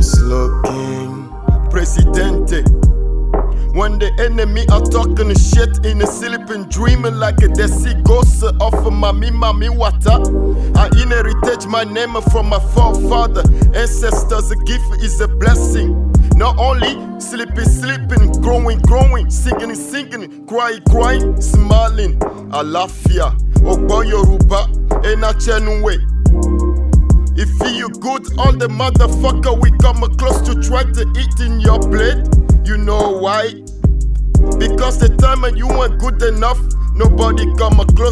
just looking Presidente. When the enemy are talking shit in a sleeping, dreaming like a desi ghost of mami water. I inherited my name from my forefather. Ancestors, a gift is a blessing. Not only sleeping, growing, singing, crying, smiling. Alafia, Ogbo Yoruba, Enachenwe. If you good, all the motherfucker we come close to try to eat in your plate. You know why? Because the time you weren't good enough, nobody come close.